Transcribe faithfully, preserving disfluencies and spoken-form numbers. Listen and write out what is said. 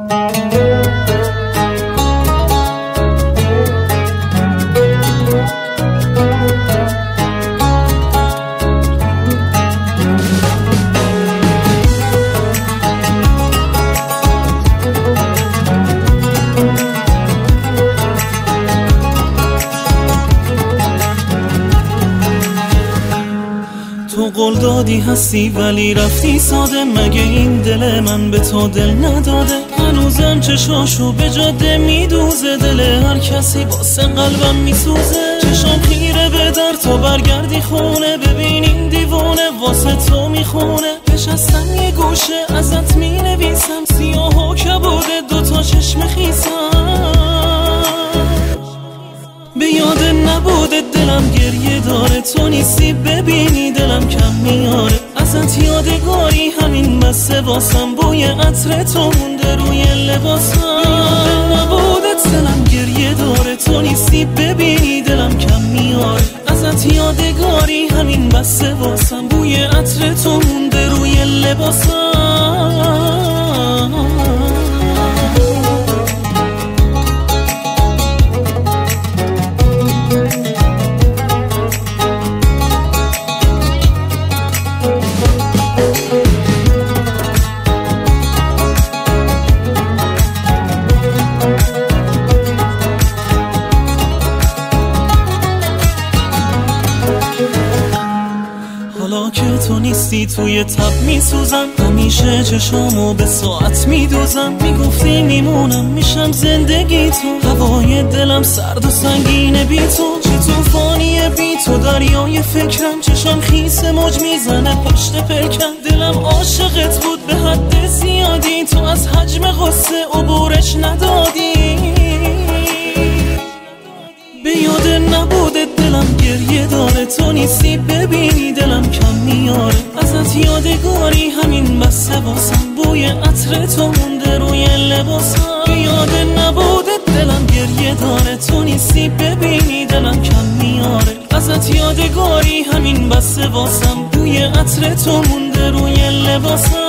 تو قول دادی هستی ولی رفتی ساده، مگه این دل من به تو دل نداده؟ هنوزم چشاشو به جاده میدوزه، دل هر کسی واسه قلبم میسوزه. چشام خیره به در تو برگردی خونه، ببینین دیوونه واسه تو میخونه. نشستم یه گوشه ازت مینویسم، سیاه و کبوده دوتا چشم خیسم. به یاد نبوده دلم گریه داره، تو نیستی ببینی دلم کم میاره. ازت یادگاری همین بسه واسم، بوی عطر تو مونده روی لباسم. به یاد نبوده دلم گریه داره، تو نیستی ببینی دلم کم میاره. ازت یادگاری همین بسه واسم، بوی عطر تو مونده روی لباسم. حالا که تو نیستی توی تب میسوزم، همیشه چشامو به ساعت میدوزم. میگفتی میمونم میشم زندگی تو، هوای دلم سرد و سنگینه بی تو. چه توفانیه بی تو دریای فکرم، چشام خیس موج میزنه پشت پلکم. دلم عاشقت بود به حد زیادی، تو از حجم غصه عبورش ندادی. به یاد نبوده دلم گریه داره، تو نیستی ببینی دلم کم میاره. ازت یادگاری همین بسه واسم، بوی عطر تو مونده روی لباسم. به یاد نبوده دلم گریه داره، تو نیستی ببینی دلم کم میاره. ازت یادگاری همین بسه واسم، بوی عطر تو مونده روی لباسم.